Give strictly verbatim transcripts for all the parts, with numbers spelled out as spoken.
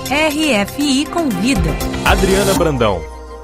R F I Convida. Adriana Brandão.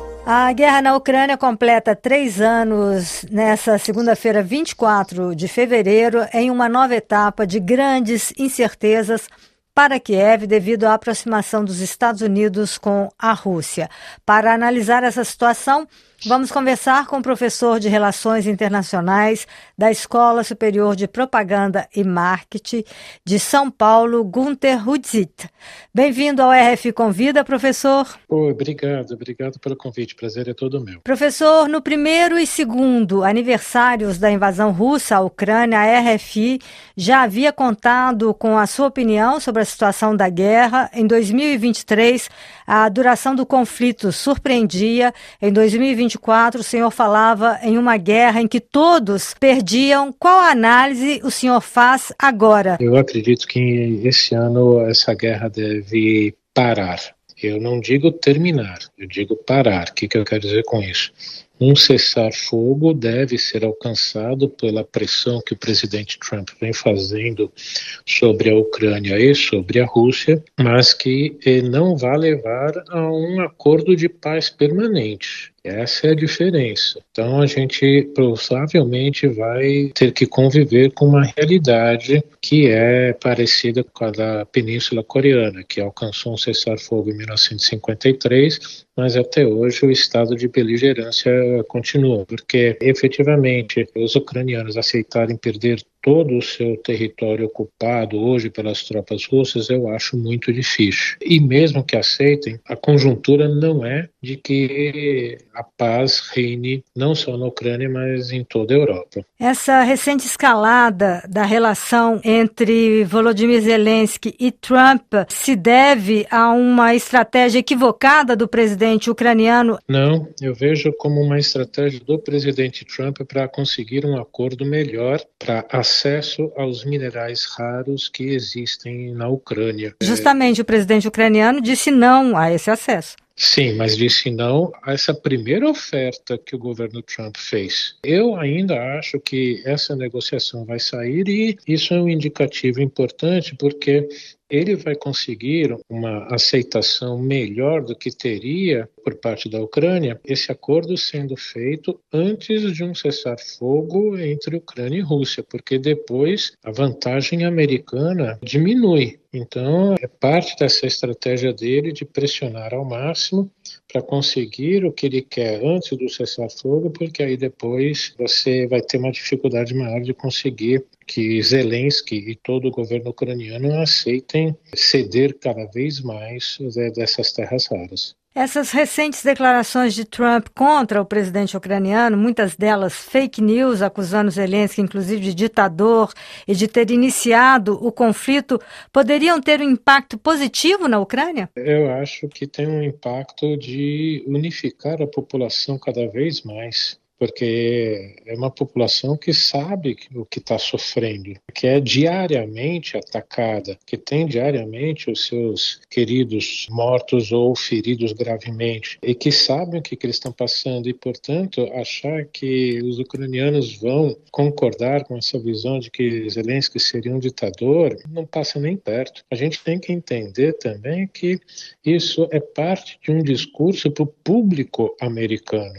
A guerra na Ucrânia completa três anos nessa segunda-feira, vinte e quatro de fevereiro, em uma nova etapa de grandes incertezas para Kiev devido à aproximação dos Estados Unidos com a Rússia. Para analisar essa situação, vamos conversar com o professor de Relações Internacionais da Escola Superior de Propaganda e Marketing de São Paulo, Gunter Hudzit. Bem-vindo ao R F I Convida, professor. Oh, obrigado, obrigado pelo convite, prazer é todo meu. Professor, no primeiro e segundo aniversários da invasão russa à Ucrânia, a R F I já havia contado com a sua opinião sobre a situação da guerra. Em dois mil e vinte e três, a duração do conflito surpreendia. Em dois mil e vinte e quatro, o senhor falava em uma guerra em que todos perdiam. Qual análise o senhor faz agora? Eu acredito que esse ano essa guerra deve parar. Eu não digo terminar, eu digo parar. O que, que eu quero dizer com isso? Um cessar-fogo deve ser alcançado pela pressão que o presidente Trump vem fazendo sobre a Ucrânia e sobre a Rússia, mas que não vai levar a um acordo de paz permanente. Essa é a diferença. Então a gente provavelmente vai ter que conviver com uma realidade que é parecida com a da Península Coreana, que alcançou um cessar-fogo em mil novecentos e cinquenta e três, mas até hoje o estado de beligerância continua, porque efetivamente os ucranianos aceitarem perder todo o seu território ocupado hoje pelas tropas russas, eu acho muito difícil. E mesmo que aceitem, a conjuntura não é de que a paz reine não só na Ucrânia, mas em toda a Europa. Essa recente escalada da relação entre Volodymyr Zelensky e Trump se deve a uma estratégia equivocada do presidente ucraniano? Não, eu vejo como uma estratégia do presidente Trump para conseguir um acordo melhor para acesso aos minerais raros que existem na Ucrânia. Justamente o presidente ucraniano disse não a esse acesso. Sim, mas disse não a essa primeira oferta que o governo Trump fez. Eu ainda acho que essa negociação vai sair e isso é um indicativo importante porque ele vai conseguir uma aceitação melhor do que teria por parte da Ucrânia, esse acordo sendo feito antes de um cessar-fogo entre Ucrânia e Rússia, porque depois a vantagem americana diminui. Então, é parte dessa estratégia dele de pressionar ao máximo para conseguir o que ele quer antes do cessar-fogo, porque aí depois você vai ter uma dificuldade maior de conseguir que Zelensky e todo o governo ucraniano aceitem ceder cada vez mais dessas terras raras. Essas recentes declarações de Trump contra o presidente ucraniano, muitas delas fake news, acusando Zelensky, inclusive, de ditador e de ter iniciado o conflito, poderiam ter um impacto positivo na Ucrânia? Eu acho que tem um impacto de unificar a população cada vez mais. Porque é uma população que sabe o que está sofrendo, que é diariamente atacada, que tem diariamente os seus queridos mortos ou feridos gravemente, e que sabem o que, que eles estão passando, e, portanto, achar que os ucranianos vão concordar com essa visão de que Zelensky seria um ditador, não passa nem perto. A gente tem que entender também que isso é parte de um discurso para o público americano.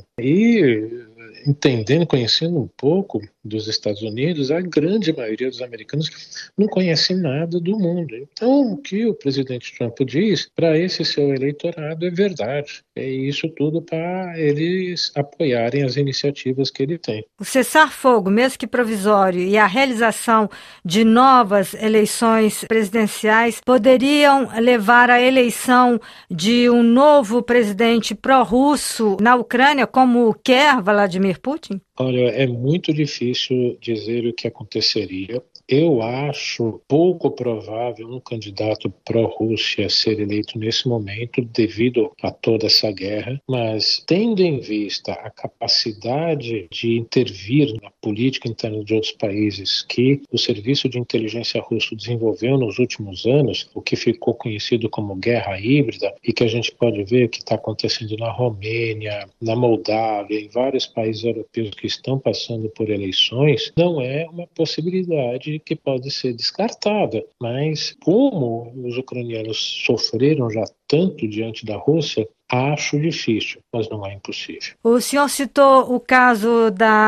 E entendendo, conhecendo um pouco dos Estados Unidos, a grande maioria dos americanos não conhece nada do mundo. Então, o que o presidente Trump diz para esse seu eleitorado é verdade. É isso tudo para eles apoiarem as iniciativas que ele tem. O cessar-fogo, mesmo que provisório, e a realização de novas eleições presidenciais poderiam levar à eleição de um novo presidente pró-russo na Ucrânia, como quer Vladimir Putin? Olha, é muito difícil dizer o que aconteceria. Eu acho pouco provável um candidato pró-Rússia ser eleito nesse momento devido a toda essa guerra, mas tendo em vista a capacidade de intervir na política interna de outros países que o serviço de inteligência russo desenvolveu nos últimos anos, o que ficou conhecido como guerra híbrida, e que a gente pode ver que está acontecendo na Romênia, na Moldávia, em vários países europeus que estão passando por eleições, não é uma possibilidade possibilidade que pode ser descartada, mas como os ucranianos sofreram já tanto diante da Rússia, acho difícil, mas não é impossível. O senhor citou o caso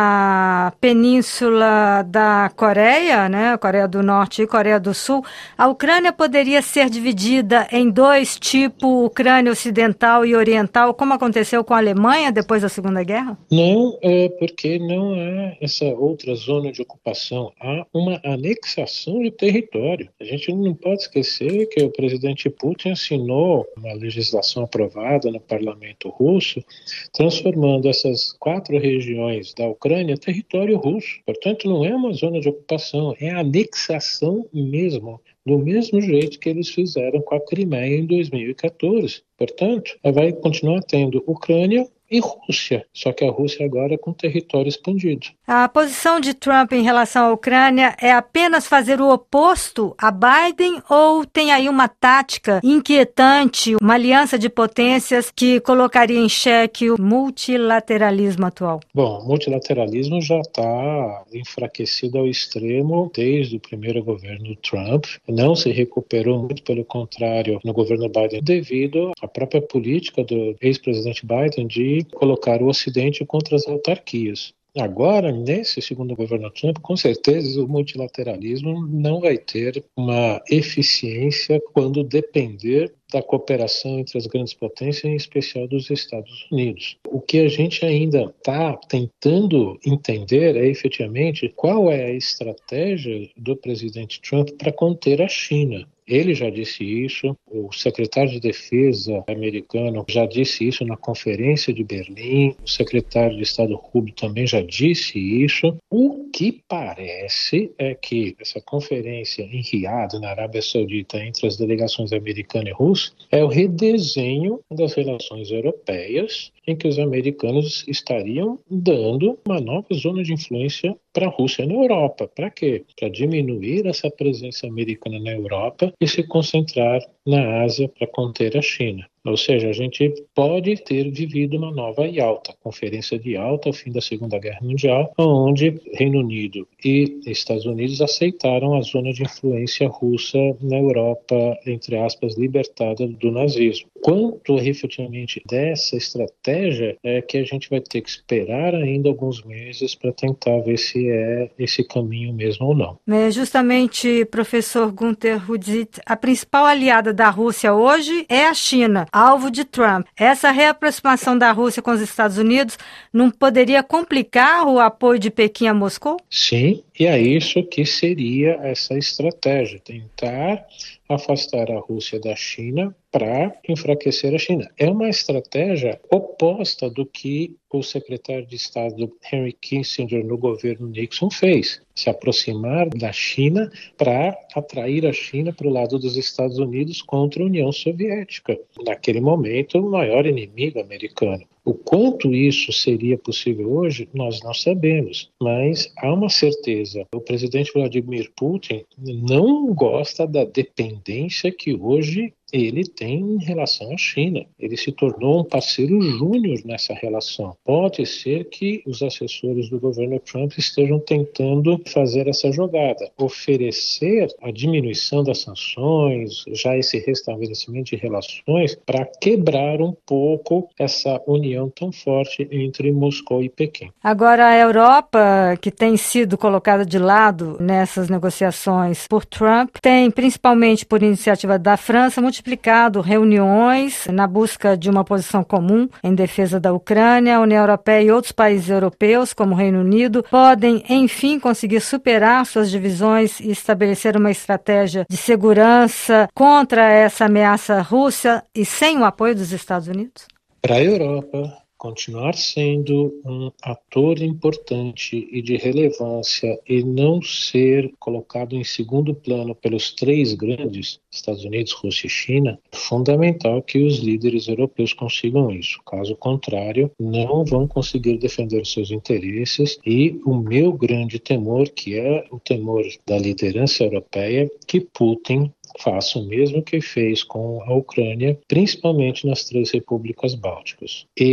da península da Coreia, né? Coreia do Norte e Coreia do Sul. A Ucrânia poderia ser dividida em dois, tipo Ucrânia Ocidental e Oriental, como aconteceu com a Alemanha depois da Segunda Guerra? Não, é porque não há essa outra zona de ocupação. Há uma anexação de território. A gente não pode esquecer que o presidente Putin assinou uma legislação aprovada no parlamento russo, transformando essas quatro regiões da Ucrânia em território russo. Portanto, não é uma zona de ocupação, é a anexação mesmo, do mesmo jeito que eles fizeram com a Crimeia em dois mil e quatorze. Portanto, vai continuar tendo Ucrânia e Rússia, só que a Rússia agora com território expandido. A posição de Trump em relação à Ucrânia é apenas fazer o oposto a Biden ou tem aí uma tática inquietante, uma aliança de potências que colocaria em xeque o multilateralismo atual? Bom, o multilateralismo já está enfraquecido ao extremo desde o primeiro governo Trump. Não se recuperou muito, pelo contrário, no governo Biden, devido à própria política do ex-presidente Biden de colocar o Ocidente contra as autarquias. Agora, nesse segundo governo Trump, com certeza o multilateralismo não vai ter uma eficiência quando depender da cooperação entre as grandes potências, em especial dos Estados Unidos. O que a gente ainda está tentando entender é efetivamente qual é a estratégia do presidente Trump para conter a China. Ele já disse isso, o secretário de Defesa americano já disse isso na Conferência de Berlim, o secretário de Estado Rubio também já disse isso. O que parece é que essa conferência em Riad, na Arábia Saudita, entre as delegações americana e russa, é o redesenho das relações europeias, em que os americanos estariam dando uma nova zona de influência para a Rússia na Europa. Para quê? Para diminuir essa presença americana na Europa e se concentrar na Ásia para conter a China. Ou seja, a gente pode ter vivido uma nova Yalta, Conferência de Yalta, ao fim da Segunda Guerra Mundial, onde Reino Unido e Estados Unidos aceitaram a zona de influência russa na Europa, entre aspas, libertada do nazismo. Quanto efetivamente dessa estratégia é que a gente vai ter que esperar ainda alguns meses para tentar ver se é esse caminho mesmo ou não. É justamente, professor Gunther Hudzit, a principal aliada da Rússia hoje é a China, alvo de Trump. Essa reaproximação da Rússia com os Estados Unidos não poderia complicar o apoio de Pequim a Moscou? Sim, e é isso que seria essa estratégia, tentar afastar a Rússia da China para enfraquecer a China. É uma estratégia oposta do que o secretário de Estado Henry Kissinger no governo Nixon fez, se aproximar da China para atrair a China para o lado dos Estados Unidos contra a União Soviética, naquele momento o maior inimigo americano. O quanto isso seria possível hoje, nós não sabemos, mas há uma certeza. O presidente Vladimir Putin não gosta da dependência que hoje ele tem em relação à China. Ele se tornou um parceiro júnior nessa relação. Pode ser que os assessores do governo Trump estejam tentando fazer essa jogada, oferecer a diminuição das sanções, já esse restabelecimento de relações, para quebrar um pouco essa união tão forte entre Moscou e Pequim. Agora, a Europa, que tem sido colocada de lado nessas negociações por Trump, tem, principalmente por iniciativa da França, multiplicado reuniões na busca de uma posição comum em defesa da Ucrânia. A União Europeia e outros países europeus, como o Reino Unido, podem, enfim, conseguir superar suas divisões e estabelecer uma estratégia de segurança contra essa ameaça russa e sem o apoio dos Estados Unidos? Para a Europa continuar sendo um ator importante e de relevância e não ser colocado em segundo plano pelos três grandes, Estados Unidos, Rússia e China, é fundamental que os líderes europeus consigam isso. Caso contrário, não vão conseguir defender os seus interesses e o meu grande temor, que é o temor da liderança europeia, que Putin faça o mesmo que fez com a Ucrânia, principalmente nas três repúblicas bálticas. Esse é o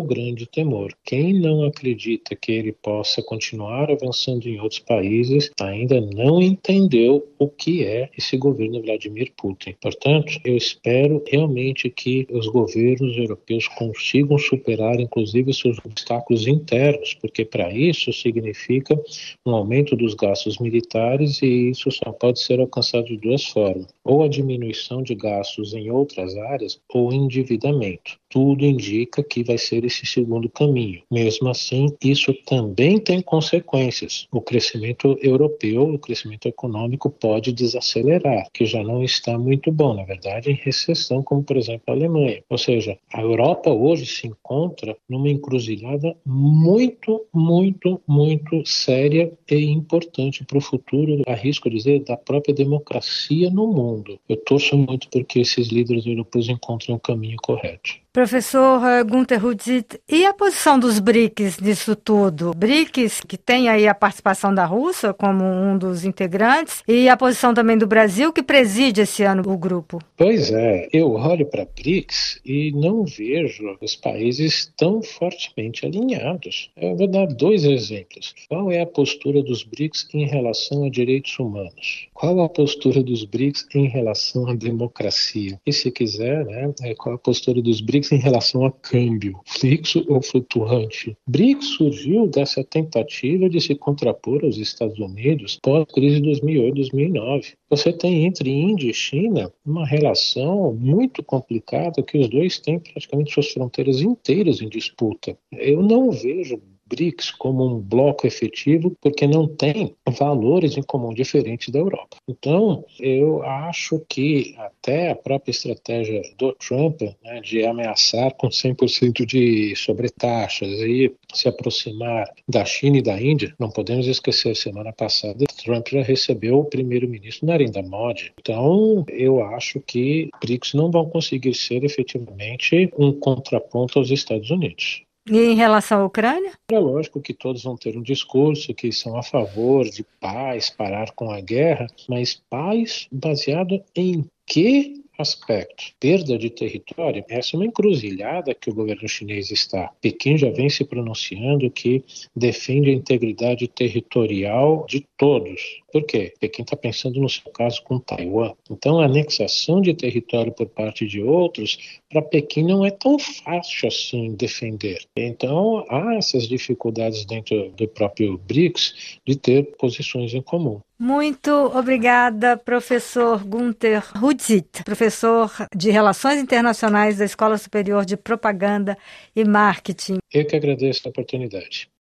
grande temor. Quem não acredita que ele possa continuar avançando em outros países ainda não entendeu o que é esse governo Vladimir Putin. Portanto, eu espero realmente que os governos europeus consigam superar, inclusive, seus obstáculos internos, porque para isso significa um aumento dos gastos militares e isso só pode ser alcançado de duas formas: ou a diminuição de gastos em outras áreas ou endividamento. Tudo indica que vai ser esse segundo caminho. Mesmo assim, isso também tem consequências. O crescimento europeu, o crescimento econômico pode desacelerar, que já não está muito bom, na verdade, em recessão, como por exemplo a Alemanha. Ou seja, a Europa hoje se encontra numa encruzilhada muito, muito, muito séria e importante para o futuro, arrisco dizer, da própria democracia no mundo. Eu torço muito porque esses líderes europeus encontrem o caminho correto. Professor Günter Hudzit, e a posição dos BRICS nisso tudo? BRICS, que tem aí a participação da Rússia como um dos integrantes, e a posição também do Brasil, que preside esse ano o grupo. Pois é, eu olho para BRICS e não vejo os países tão fortemente alinhados. Eu vou dar dois exemplos. Qual é a postura dos BRICS em relação a direitos humanos? Qual a postura dos BRICS em relação à democracia? E se quiser, né, qual a postura dos BRICS em relação a câmbio, fixo ou flutuante? BRICS surgiu dessa tentativa de se contrapor aos Estados Unidos pós-crise de dois mil e oito, dois mil e nove. Você tem entre Índia e China uma relação muito complicada que os dois têm praticamente suas fronteiras inteiras em disputa. Eu não vejo BRICS como um bloco efetivo porque não tem valores em comum diferentes da Europa. Então, eu acho que até a própria estratégia do Trump, né, de ameaçar com cem por cento de sobretaxas e se aproximar da China e da Índia, não podemos esquecer, semana passada Trump já recebeu o primeiro-ministro Narendra Modi. Então, eu acho que BRICS não vão conseguir ser efetivamente um contraponto aos Estados Unidos. E em relação à Ucrânia? É lógico que todos vão ter um discurso que são a favor de paz, parar com a guerra, mas paz baseado em que aspecto? Perda de território? Essa é uma encruzilhada que o governo chinês está. Pequim já vem se pronunciando que defende a integridade territorial de todos. Por quê? Pequim está pensando no seu caso com Taiwan. Então, a anexação de território por parte de outros, para Pequim não é tão fácil assim defender. Então, há essas dificuldades dentro do próprio BRICS de ter posições em comum. Muito obrigada, professor Günter Hudzit, professor de Relações Internacionais da Escola Superior de Propaganda e Marketing. Eu que agradeço a oportunidade.